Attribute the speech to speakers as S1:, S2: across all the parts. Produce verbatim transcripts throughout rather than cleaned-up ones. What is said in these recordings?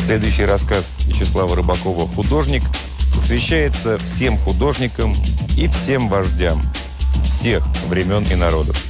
S1: Следующий рассказ Вячеслава Рыбакова «Художник» посвящается всем художникам и всем вождям всех времен и народов.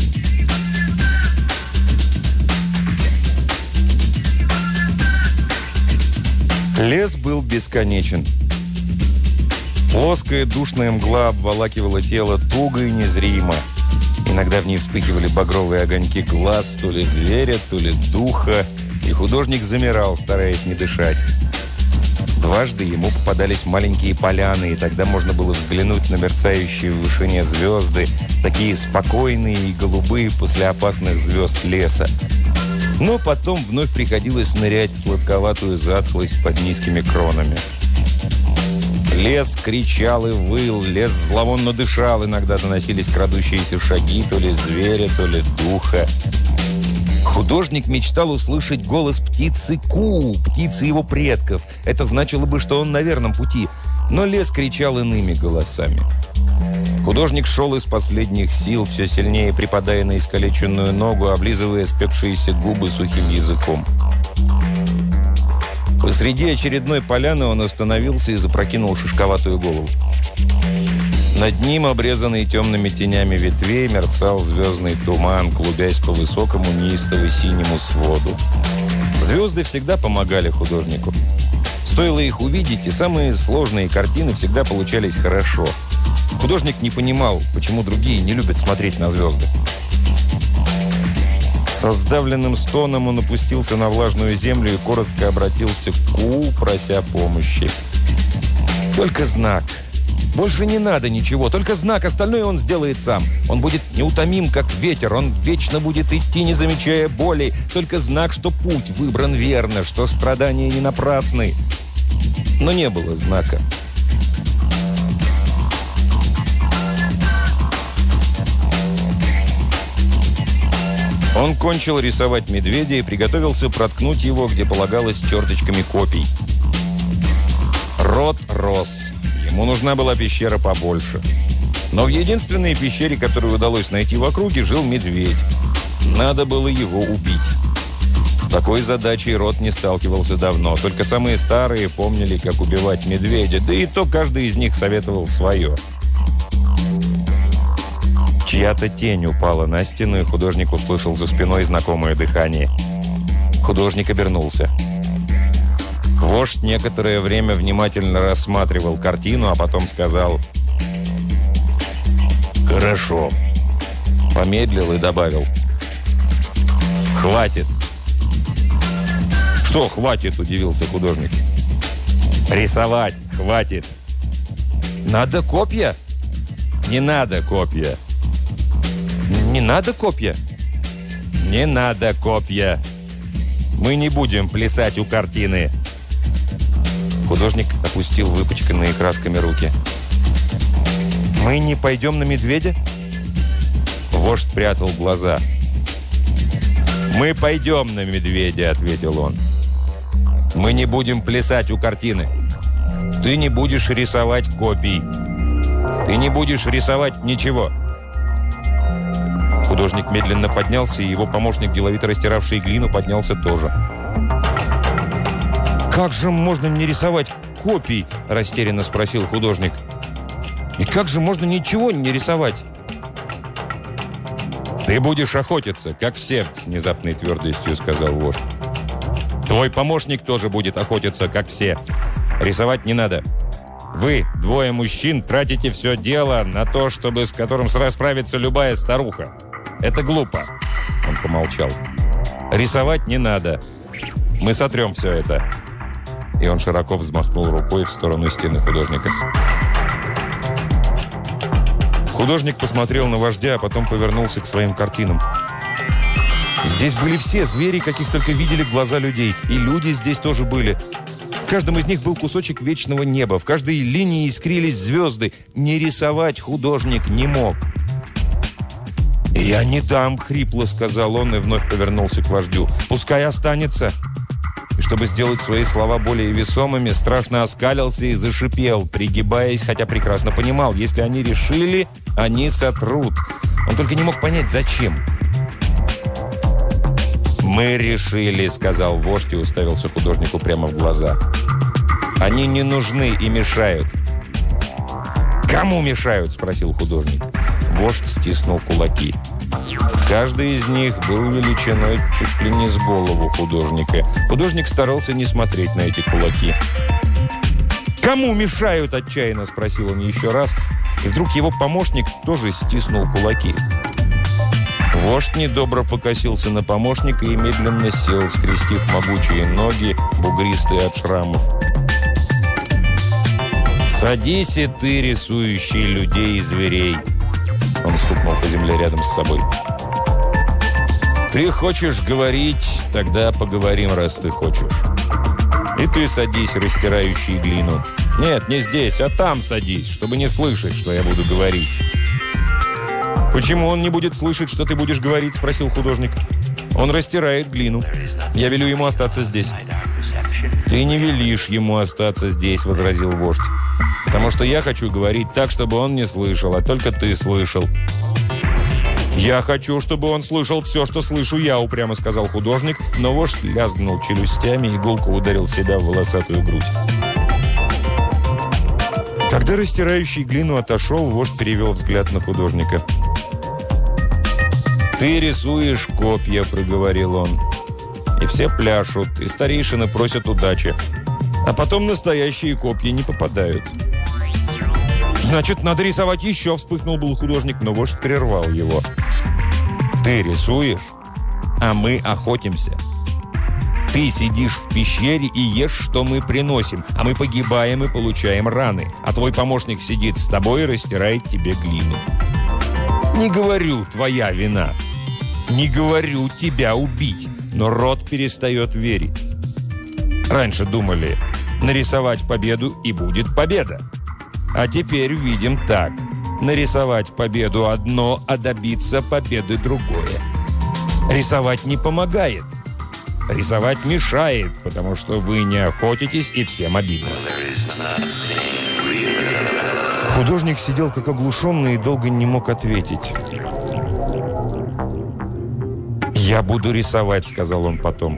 S1: Лес был бесконечен. Плоская душная мгла обволакивала тело туго и незримо. Иногда в ней вспыхивали багровые огоньки глаз, то ли зверя, то ли духа, и художник замирал, стараясь не дышать. Дважды ему попадались маленькие поляны, и тогда можно было взглянуть на мерцающие в вышине звезды, такие спокойные и голубые после опасных звезд леса. Но потом вновь приходилось нырять в сладковатую затхлость под низкими кронами. Лес кричал и выл, лес зловонно дышал, иногда доносились крадущиеся шаги то ли зверя, то ли духа. Художник мечтал услышать голос птицы Ку, птицы его предков. Это значило бы, что он на верном пути. Но лес кричал иными голосами. Художник шел из последних сил, все сильнее припадая на искалеченную ногу, облизывая спекшиеся губы сухим языком. Посреди очередной поляны он остановился и запрокинул шишковатую голову. Над ним, обрезанный темными тенями ветвей, мерцал звездный туман, клубясь по высокому неистово-синему своду. Звезды всегда помогали художнику. Стоило их увидеть, и самые сложные картины всегда получались хорошо. Художник не понимал, почему другие не любят смотреть на звезды. Со сдавленным стоном он опустился на влажную землю и коротко обратился к Ку, прося помощи. Только знак. Больше не надо ничего, только знак, остальное он сделает сам. Он будет неутомим, как ветер, он вечно будет идти, не замечая боли. Только знак, что путь выбран верно, что страдания не напрасны. Но не было знака. Он кончил рисовать медведя и приготовился проткнуть его, где полагалось, черточками копий. Рот рос. Ему нужна была пещера побольше. Но в единственной пещере, которую удалось найти в округе, жил медведь. Надо было его убить. С такой задачей Рот не сталкивался давно. Только самые старые помнили, как убивать медведя. Да и то каждый из них советовал свое. Чья-то тень упала на стену, и художник услышал за спиной знакомое дыхание. Художник обернулся. Вождь некоторое время внимательно рассматривал картину, а потом сказал: «Хорошо». Помедлил и добавил: «Хватит». «Что хватит?» – удивился художник. «Рисовать хватит». «Надо копья?» «Не надо копья». «Не надо копья?» «Не надо копья. Мы не будем плясать у картины». Художник опустил выпачканные красками руки. «Мы не пойдем на медведя?» Вождь прятал глаза. «Мы пойдем на медведя», — ответил он. «Мы не будем плясать у картины. Ты не будешь рисовать копий. Ты не будешь рисовать ничего». Художник медленно поднялся, и его помощник, деловито растиравший глину, поднялся тоже. «Как же можно не рисовать копий?» – растерянно спросил художник. «И как же можно ничего не рисовать?» «Ты будешь охотиться, как все», – с внезапной твердостью сказал вождь. «Твой помощник тоже будет охотиться, как все. Рисовать не надо. Вы, двое мужчин, тратите все дело на то, чтобы с которым справится любая старуха. Это глупо». Он помолчал. «Рисовать не надо. Мы сотрем все это». И он широко взмахнул рукой в сторону стены художника. Художник посмотрел на вождя, а потом повернулся к своим картинам. Здесь были все звери, каких только видели глаза людей. И люди здесь тоже были. В каждом из них был кусочек вечного неба. В каждой линии искрились звезды. Не рисовать художник не мог. «Я не дам», — хрипло сказал он и вновь повернулся к вождю. «Пускай останется». И чтобы сделать свои слова более весомыми, страшно оскалился и зашипел, пригибаясь, хотя прекрасно понимал, если они решили, они сотрут. Он только не мог понять, зачем. «Мы решили», — сказал вождь и уставился художнику прямо в глаза. «Они не нужны и мешают». «Кому мешают?» – спросил художник. Вождь стиснул кулаки. Каждый из них был величиной чуть ли не с голову художника. Художник старался не смотреть на эти кулаки. «Кому мешают?» – отчаянно спросил он еще раз. И вдруг его помощник тоже стиснул кулаки. Вождь недобро покосился на помощника и медленно сел, скрестив могучие ноги, бугристые от шрамов. «Садись и ты, рисующий людей и зверей!» Он стукнул по земле рядом с собой. «Ты хочешь говорить? Тогда поговорим, раз ты хочешь. И ты садись, растирающий глину. Нет, не здесь, а там садись, чтобы не слышать, что я буду говорить». «Почему он не будет слышать, что ты будешь говорить?» – спросил художник. «Он растирает глину. Я велю ему остаться здесь». «Ты не велишь ему остаться здесь», – возразил вождь. «Потому что я хочу говорить так, чтобы он не слышал, а только ты слышал». «Я хочу, чтобы он слышал все, что слышу я», – упрямо сказал художник, но вождь лязгнул челюстями и гулко ударил себя в волосатую грудь. Когда растирающий глину отошел, вождь перевел взгляд на художника. «Ты рисуешь копья», – проговорил он. «И все пляшут, и старейшины просят удачи. А потом настоящие копья не попадают». «Значит, надо рисовать еще», – вспыхнул был художник, но вождь прервал его. «Ты рисуешь, а мы охотимся. Ты сидишь в пещере и ешь, что мы приносим, а мы погибаем и получаем раны, а твой помощник сидит с тобой и растирает тебе глину. Не говорю, твоя вина. Не говорю тебя убить, но род перестает верить. Раньше думали, нарисовать победу и будет победа. А теперь видим так. Нарисовать победу одно, а добиться победы другое. Рисовать не помогает. Рисовать мешает, потому что вы не охотитесь, и всем обидно». Художник сидел как оглушенный и долго не мог ответить. «Я буду рисовать», — сказал он потом.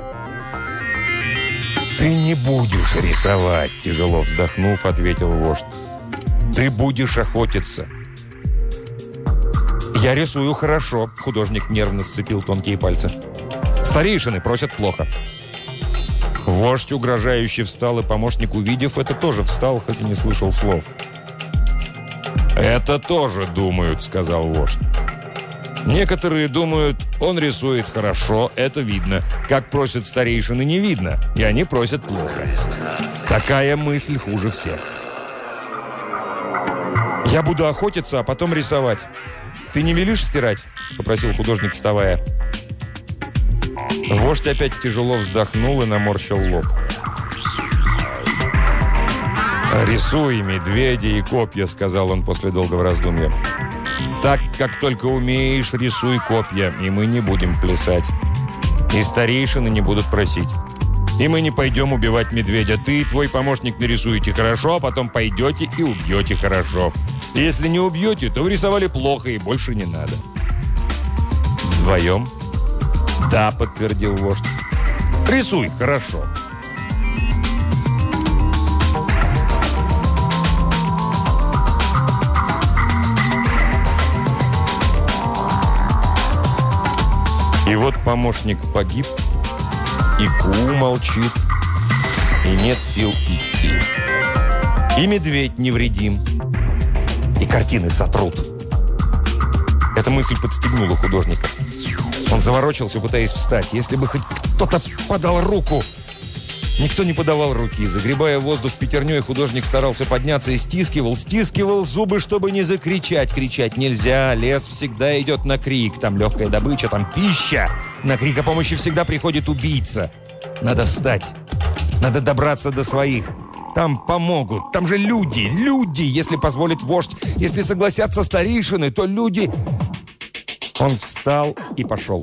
S1: «Ты не будешь рисовать», — тяжело вздохнув, ответил вождь. «Ты будешь охотиться». «Я рисую хорошо», — художник нервно сцепил тонкие пальцы. «Старейшины просят плохо». Вождь угрожающе встал, и помощник, увидев это, тоже встал, хоть и не слышал слов. «Это тоже думают», — сказал вождь. «Некоторые думают, он рисует хорошо, это видно. Как просят старейшины, не видно, и они просят плохо. Такая мысль хуже всех». «Я буду охотиться, а потом рисовать. Ты не велишь стирать?» — попросил художник, вставая. Вождь опять тяжело вздохнул и наморщил лоб. «Рисуй медведя и копья», — сказал он после долгого раздумья. «Так, как только умеешь, рисуй копья, и мы не будем плясать. И старейшины не будут просить. И мы не пойдем убивать медведя. Ты и твой помощник нарисуете хорошо, а потом пойдете и убьете хорошо. И если не убьете, то вы рисовали плохо, и больше не надо». «Вдвоем?» «Да», — подтвердил вождь. «Рисуй хорошо». И вот помощник погиб, и Ку молчит, и нет сил идти. И медведь невредим, и картины сотрут. Эта мысль подстегнула художника. Он заворочился, пытаясь встать. Если бы хоть кто-то подал руку. Никто не подавал руки. Загребая воздух пятерней, художник старался подняться и стискивал, стискивал зубы, чтобы не закричать. Кричать нельзя. Лес всегда идет на крик. Там легкая добыча, там пища. На крик о помощи всегда приходит убийца. Надо встать. Надо добраться до своих. Там помогут. Там же люди. Люди, если позволит вождь. Если согласятся старейшины, то люди... Он встал и пошел.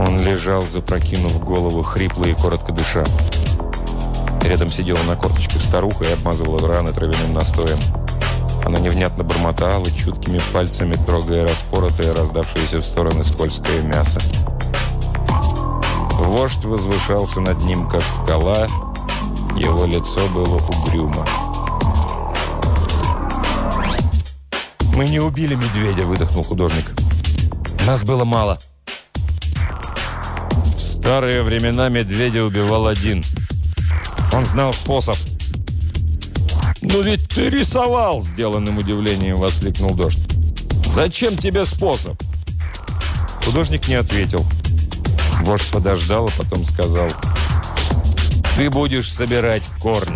S1: Он лежал, запрокинув голову, хрипло и коротко дыша. Рядом сидела на корточках старуха и обмазывала раны травяным настоем. Она невнятно бормотала, чуткими пальцами трогая распоротое, раздавшееся в стороны скользкое мясо. Вождь возвышался над ним, как скала. Его лицо было угрюмо. «Мы не убили медведя», — выдохнул художник. «Нас было мало». В старые времена медведя убивал один. Он знал способ. «Ну ведь ты рисовал!» — сделанным удивлением воскликнул Дождь. «Зачем тебе способ?» Художник не ответил. Вождь подождал, а потом сказал: «Ты будешь собирать корни».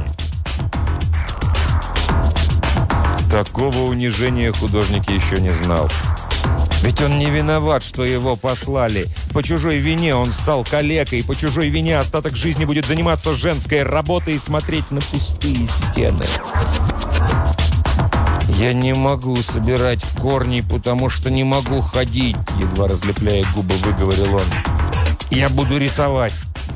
S1: Такого унижения художник еще не знал. Ведь он не виноват, что его послали. По чужой вине он стал калекой, по чужой вине остаток жизни будет заниматься женской работой и смотреть на пустые стены. «Я не могу собирать корни, потому что не могу ходить», едва разлепляя губы, выговорил он. «Я буду рисовать».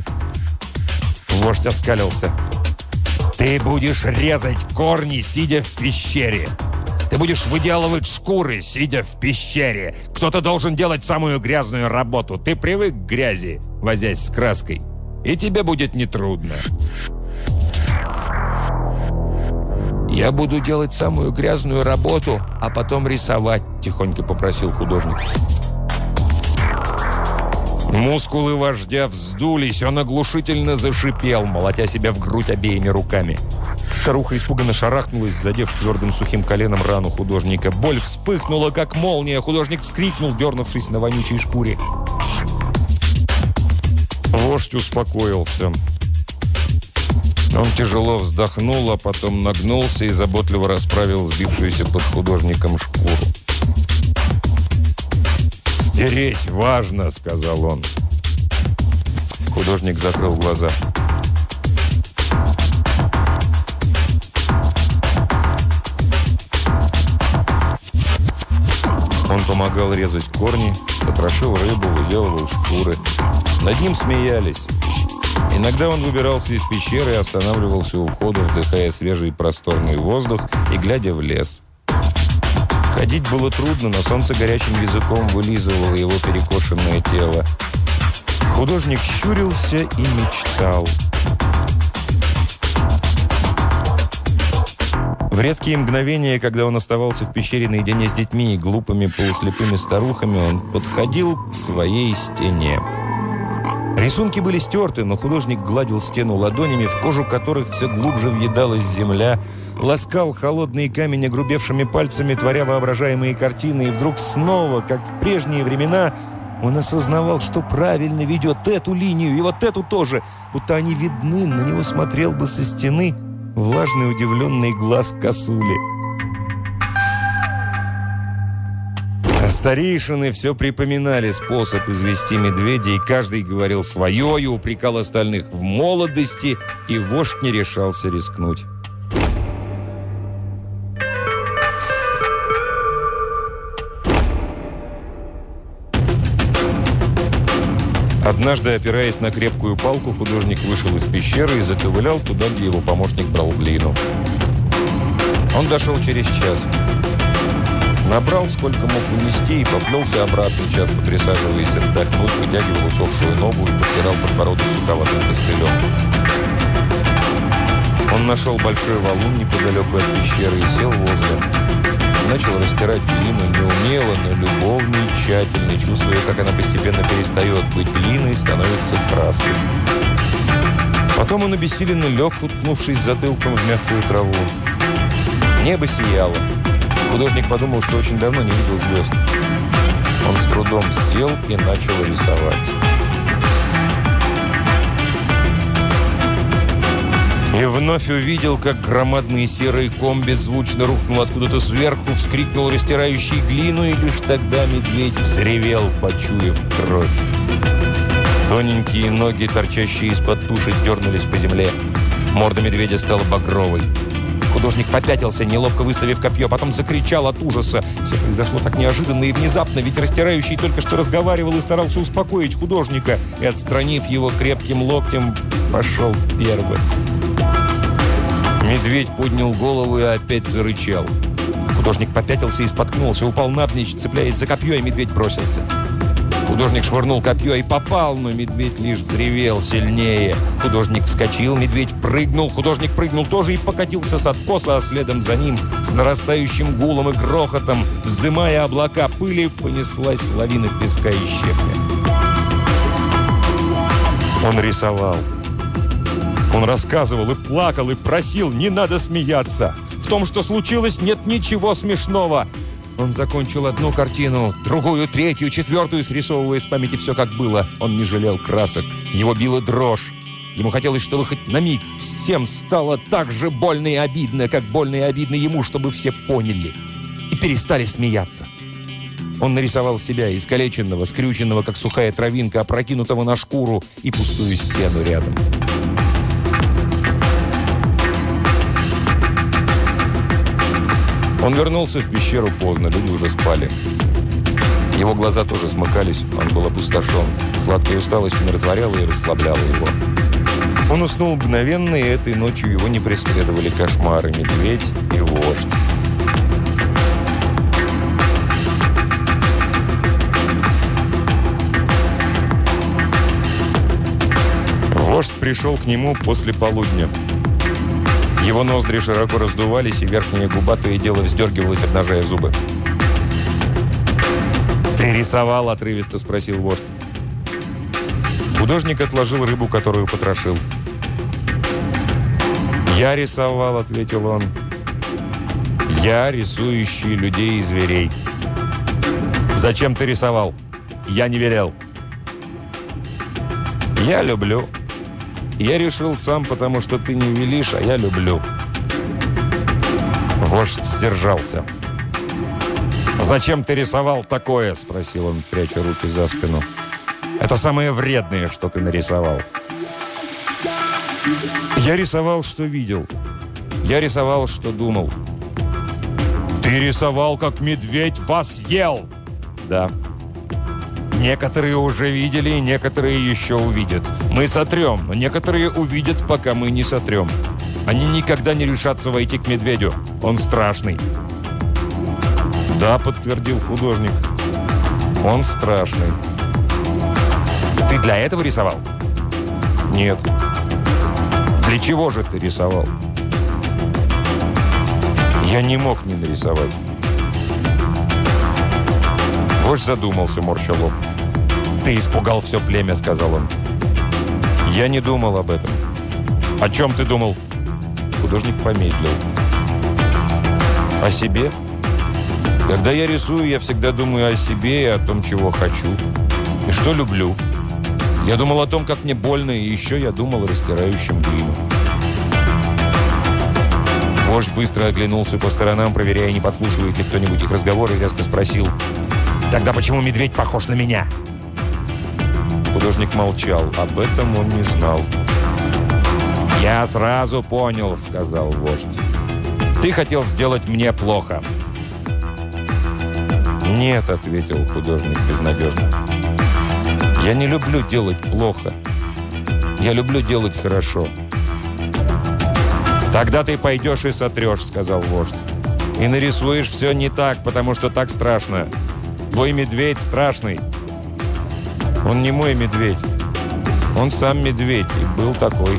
S1: Вождь оскалился. «Ты будешь резать корни, сидя в пещере. Ты будешь выделывать шкуры, сидя в пещере. Кто-то должен делать самую грязную работу. Ты привык к грязи, возясь с краской, и тебе будет нетрудно». «Я буду делать самую грязную работу, а потом рисовать», тихонько попросил художник. Мускулы вождя вздулись, он оглушительно зашипел, молотя себя в грудь обеими руками. Старуха испуганно шарахнулась, задев твердым сухим коленом рану художника. Боль вспыхнула, как молния. Художник вскрикнул, дернувшись на вонючей шкуре. Вождь успокоился. Он тяжело вздохнул, а потом нагнулся и заботливо расправил сбившуюся под художником шкуру. «Стереть важно», — сказал он. Художник закрыл глаза. Он помогал резать корни, потрошил рыбу, выделывал шкуры. Над ним смеялись. Иногда он выбирался из пещеры и останавливался у входа, вдыхая свежий просторный воздух и глядя в лес. Ходить было трудно, но солнце горячим языком вылизывало его перекошенное тело. Художник щурился и мечтал. В редкие мгновения, когда он оставался в пещере наедине с детьми и глупыми полуслепыми старухами, он подходил к своей стене. Рисунки были стерты, но художник гладил стену ладонями, в кожу которых все глубже въедалась земля, ласкал холодный камень огрубевшими пальцами, творя воображаемые картины, и вдруг снова, как в прежние времена, он осознавал, что правильно ведет эту линию и вот эту тоже, будто они видны, на него смотрел бы со стены влажный удивленный глаз косули. А старейшины все припоминали способ извести медведя, и каждый говорил свое и упрекал остальных в молодости, и вождь не решался рискнуть. Однажды, опираясь на крепкую палку, художник вышел из пещеры и заковылял туда, где его помощник брал глину. Он дошел через час. Набрал, сколько мог унести, и поплелся обратно, часто присаживаясь отдохнуть, вытягивал усохшую ногу и подпирал подбородок суховатым костылем. Он нашел большой валун неподалеку от пещеры и сел возле. Начал растирать глину неумело, но любовно и тщательно, чувствуя, как она постепенно перестает быть глиной и становится краской. Потом он обессиленно лег, уткнувшись затылком в мягкую траву. Небо сияло. Художник подумал, что очень давно не видел звезд. Он с трудом сел и начал рисовать. И вновь увидел, как громадный серый ком беззвучно рухнул откуда-то сверху, вскрикнул растирающий глину, и лишь тогда медведь взревел, почуяв кровь. Тоненькие ноги, торчащие из-под туши, дернулись по земле. Морда медведя стала багровой. Художник попятился, неловко выставив копье, потом закричал от ужаса. Все произошло так неожиданно и внезапно, ведь растирающий только что разговаривал и старался успокоить художника, и, отстранив его крепким локтем, пошел первым. Медведь поднял голову и опять зарычал. Художник попятился и споткнулся, упал навзничь, цепляясь за копье, и медведь бросился. Художник швырнул копье и попал, но медведь лишь взревел сильнее. Художник вскочил, медведь прыгнул, художник прыгнул тоже и покатился с откоса, а следом за ним с нарастающим гулом и грохотом, вздымая облака пыли, понеслась лавина песка и щепня. Он рисовал. Он рассказывал и плакал, и просил: не надо смеяться. В том, что случилось, нет ничего смешного. Он закончил одну картину, другую, третью, четвертую, срисовывая с памяти все, как было. Он не жалел красок. Его била дрожь. Ему хотелось, чтобы хоть на миг всем стало так же больно и обидно, как больно и обидно ему, чтобы все поняли и перестали смеяться. Он нарисовал себя, искалеченного, скрюченного, как сухая травинка, опрокинутого на шкуру, и пустую стену рядом. Он вернулся в пещеру поздно, люди уже спали. Его глаза тоже смыкались, он был опустошен. Сладкая усталость умиротворяла и расслабляла его. Он уснул мгновенно, и этой ночью его не преследовали кошмары, медведь и вождь. Вождь пришел к нему после полудня. Его ноздри широко раздувались, и верхняя губа то и дело вздергивалась, обнажая зубы. «Ты рисовал?» – отрывисто спросил вождь. Художник отложил рыбу, которую потрошил. «Я рисовал», – ответил он. «Я, рисующий людей и зверей». «Зачем ты рисовал?» «Я не велел». «Я люблю». «Я решил сам, потому что ты не велишь, а я люблю». Вождь сдержался. «Зачем ты рисовал такое?» – спросил он, пряча руки за спину. «Это самое вредное, что ты нарисовал». «Я рисовал, что видел. Я рисовал, что думал». «Ты рисовал, как медведь вас ел?» «Да». «Некоторые уже видели, и некоторые еще увидят. Мы сотрем, но некоторые увидят, пока мы не сотрем. Они никогда не решатся войти к медведю. Он страшный». «Да», — подтвердил художник. «Он страшный». «Ты для этого рисовал?» «Нет». «Для чего же ты рисовал?» «Я не мог не нарисовать». Вождь задумался, морща лоб. «Ты испугал все племя», — сказал он. «Я не думал об этом». «О чем ты думал?» Художник помедлил. «О себе? Когда я рисую, я всегда думаю о себе и о том, чего хочу. И что люблю. Я думал о том, как мне больно, и еще я думал о растирающем глину». Вождь быстро оглянулся по сторонам, проверяя, не подслушивает ли кто-нибудь их разговор, и резко спросил: «Тогда почему медведь похож на меня?» Художник молчал. Об этом он не знал. «Я сразу понял», — сказал вождь. «Ты хотел сделать мне плохо». «Нет», — ответил художник безнадежно. «Я не люблю делать плохо. Я люблю делать хорошо». «Тогда ты пойдешь и сотрешь», — сказал вождь. «И нарисуешь все не так, потому что так страшно. Твой медведь страшный». «Он не мой медведь. Он сам медведь и был такой».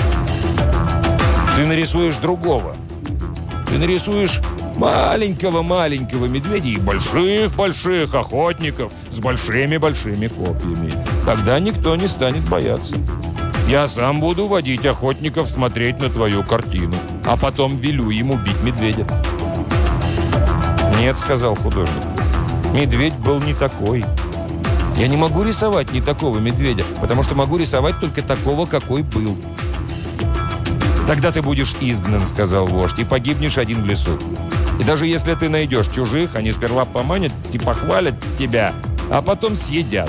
S1: «Ты нарисуешь другого. Ты нарисуешь маленького-маленького медведя и больших-больших охотников с большими-большими копьями. Тогда никто не станет бояться. Я сам буду водить охотников смотреть на твою картину, а потом велю им убить медведя». «Нет», — сказал художник. «Медведь был не такой. Я не могу рисовать не такого медведя, потому что могу рисовать только такого, какой был». «Тогда ты будешь изгнан», — сказал вождь, — «и погибнешь один в лесу. И даже если ты найдешь чужих, они сперва поманят и похвалят тебя, а потом съедят».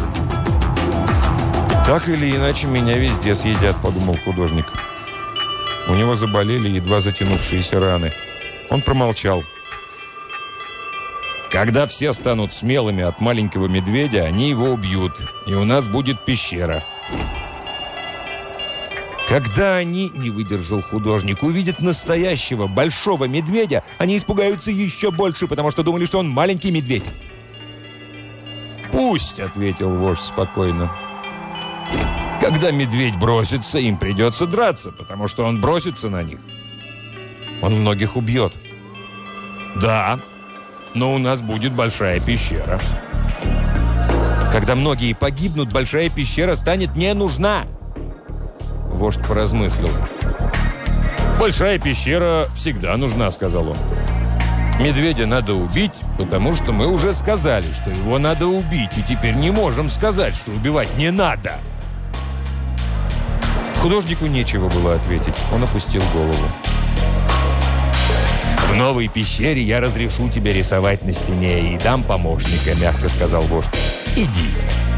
S1: «Так или иначе, меня везде съедят», — подумал художник. У него заболели едва затянувшиеся раны. Он промолчал. «Когда все станут смелыми от маленького медведя, они его убьют, и у нас будет пещера». Когда они, не выдержал художник, увидят настоящего большого медведя, они испугаются еще больше, потому что думали, что он маленький медведь. «Пусть», — ответил вождь спокойно. «Когда медведь бросится, им придется драться, потому что он бросится на них. Он многих убьет». «Да, но у нас будет большая пещера». «Когда многие погибнут, большая пещера станет не нужна». Вождь поразмыслил. «Большая пещера всегда нужна», — сказал он. «Медведя надо убить, потому что мы уже сказали, что его надо убить, и теперь не можем сказать, что убивать не надо». Художнику нечего было ответить. Он опустил голову. «В новой пещере я разрешу тебе рисовать на стене и дам помощника», — мягко сказал вождь. «Иди».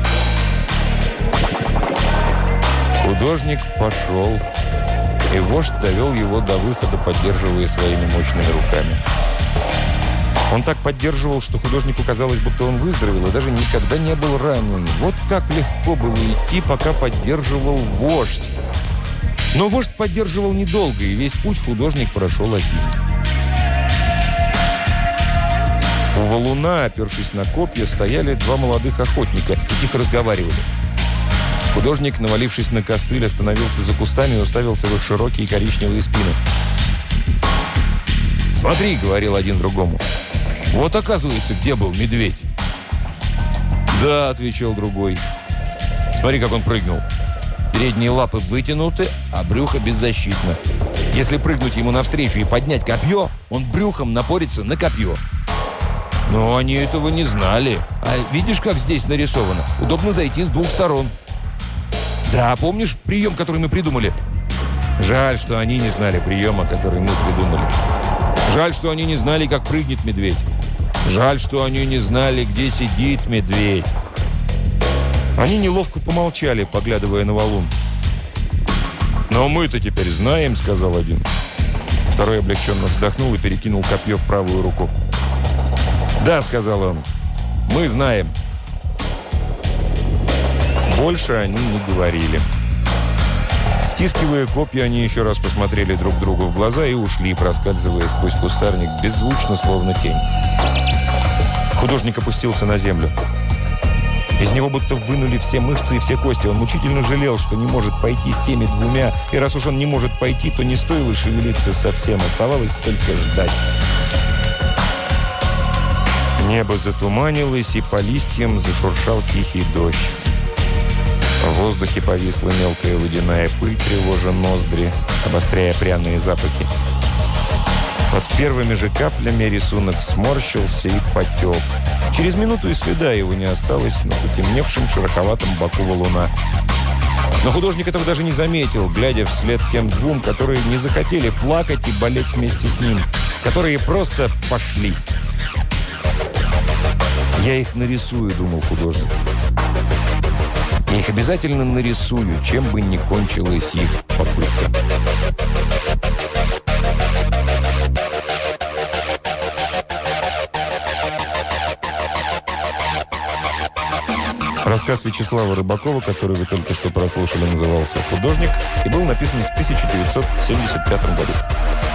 S1: Художник пошел, и вождь довел его до выхода, поддерживая своими мощными руками. Он так поддерживал, что художнику казалось, будто он выздоровел и даже никогда не был ранен. Вот как легко было идти, пока поддерживал вождь. Но вождь поддерживал недолго, и весь путь художник прошел один. У валуна, опершись на копья, стояли два молодых охотника и тихо разговаривали. Художник, навалившись на костыль, остановился за кустами и уставился в их широкие коричневые спины. «Смотри», — говорил один другому, — «вот оказывается, где был медведь». «Да», — отвечал другой. «Смотри, как он прыгнул. Передние лапы вытянуты, а брюхо беззащитно. Если прыгнуть ему навстречу и поднять копье, он брюхом напорится на копье». «Но они этого не знали. А видишь, как здесь нарисовано? Удобно зайти с двух сторон». «Да, помнишь прием, который мы придумали?» «Жаль, что они не знали приема, который мы придумали. Жаль, что они не знали, как прыгнет медведь. Жаль, что они не знали, где сидит медведь». Они неловко помолчали, поглядывая на валун. «Но мы-то теперь знаем», — сказал один. Второй облегченно вздохнул и перекинул копье в правую руку. «Да», — сказал он, — «мы знаем». Больше они не говорили. Стискивая копья, они еще раз посмотрели друг другу в глаза и ушли, проскальзывая сквозь кустарник, беззвучно, словно тень. Художник опустился на землю. Из него будто вынули все мышцы и все кости. Он мучительно жалел, что не может пойти с теми двумя, и раз уж он не может пойти, то не стоило шевелиться совсем, оставалось только ждать. Небо затуманилось, и по листьям зашуршал тихий дождь. В воздухе повисла мелкая водяная пыль, тревожа ноздри, обостряя пряные запахи. Под первыми же каплями рисунок сморщился и потек. Через минуту и следа его не осталось на потемневшем широковатом боку валуна. Но художник этого даже не заметил, глядя вслед тем двум, которые не захотели плакать и болеть вместе с ним, которые просто пошли. «Я их нарисую», — думал художник. «Я их обязательно нарисую, чем бы ни кончилась их попытка». Рассказ Вячеслава Рыбакова, который вы только что прослушали, назывался «Художник» и был написан в тысяча девятьсот семьдесят пятом году.